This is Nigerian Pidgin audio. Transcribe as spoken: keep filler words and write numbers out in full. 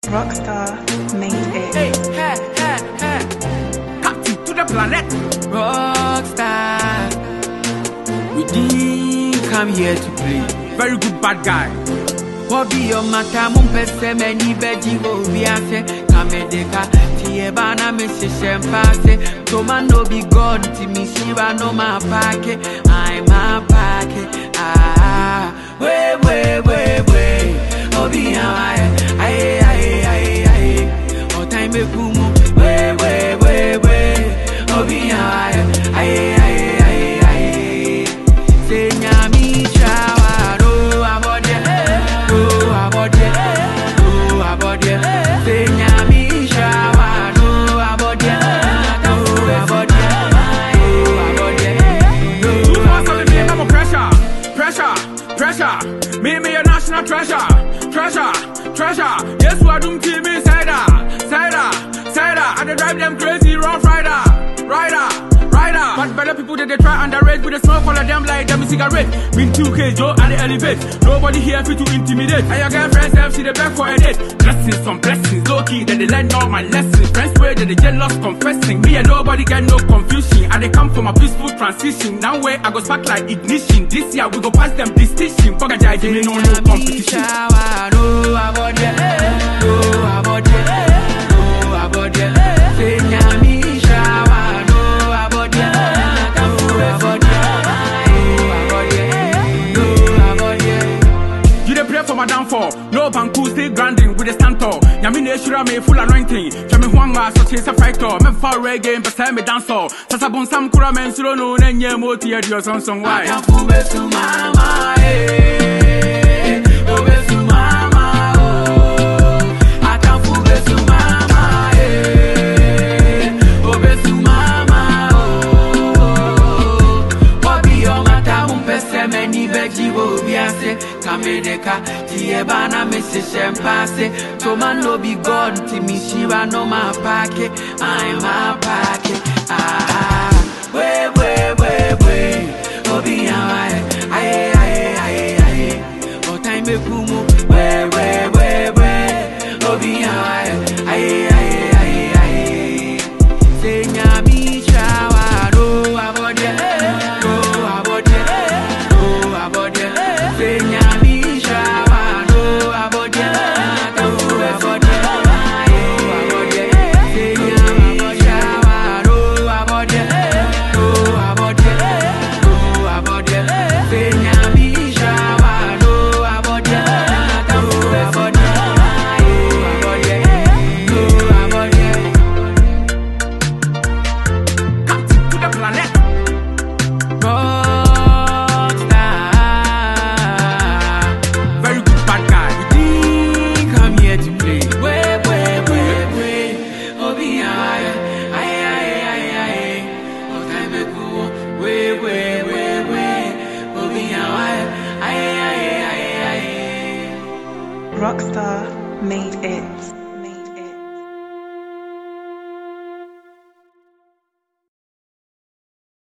Rockstar made it. Hey, hey, hey, hey. Captain to the planet. Rockstar. We didn't come here to play. Very good bad guy. What be your matter? Mum pese many veggie go be ase. Kamedeka tie bana me se shempase. Toma no be God ti mi shiba no ma pake. I'm a pake. Ah, we we we we. Obi aye aye aye aye aye. O time me kumu. We we we we. Obi aye aye aye aye aye. Say nyami shawa do abode. Do abode. Do abode. Say nyami shawa do abode. Do abode. Do abode. Two for seven, me I'm a pressure, pressure, pressure. Me me a national treasure, treasure, treasure. Yes, what do me me say that, say that, say that. I dey drive them crazy, rough rider, rider. But better people that they try underrate with a smoke all of them like them cigarette. Been two K Joe and the elevate. Nobody here fit to intimidate. And your girlfriends have see the back for a date. Blessings on blessings, low key that they learn all my lessons. Friends way that they jealous confessing. Me and nobody get no confusion. And they come from a peaceful transition. Now way I go spark like ignition. This year we go pass them distinction. Fuck a jai, give me no no competition. Do about it, do about it, do about it. Say nyami shawa. For my downfall, no banku still grinding with the stand tall. Yamine shura me full anointing. Chami huanga so chase a fighter. Me far reggae, but say me dance all. Sasabon sam kura men suro no nenye moti edio son son why. Akamfu besu mama eh, o besu mama oh. Akamfu besu mama eh, o besu mama oh. Obi o mata umpese meni beji wo biase. Kamedeka tie bana me se shempase. Toma no be God ti mi shiba no ma pake. I'm a pake. Ah, we we we we. Obi aye aye aye aye aye. O time me kumu. We we we we. Obi aye aye aye aye aye. Say nyami shawa do abode do abode do abode. Say nyami. Rockstar made it.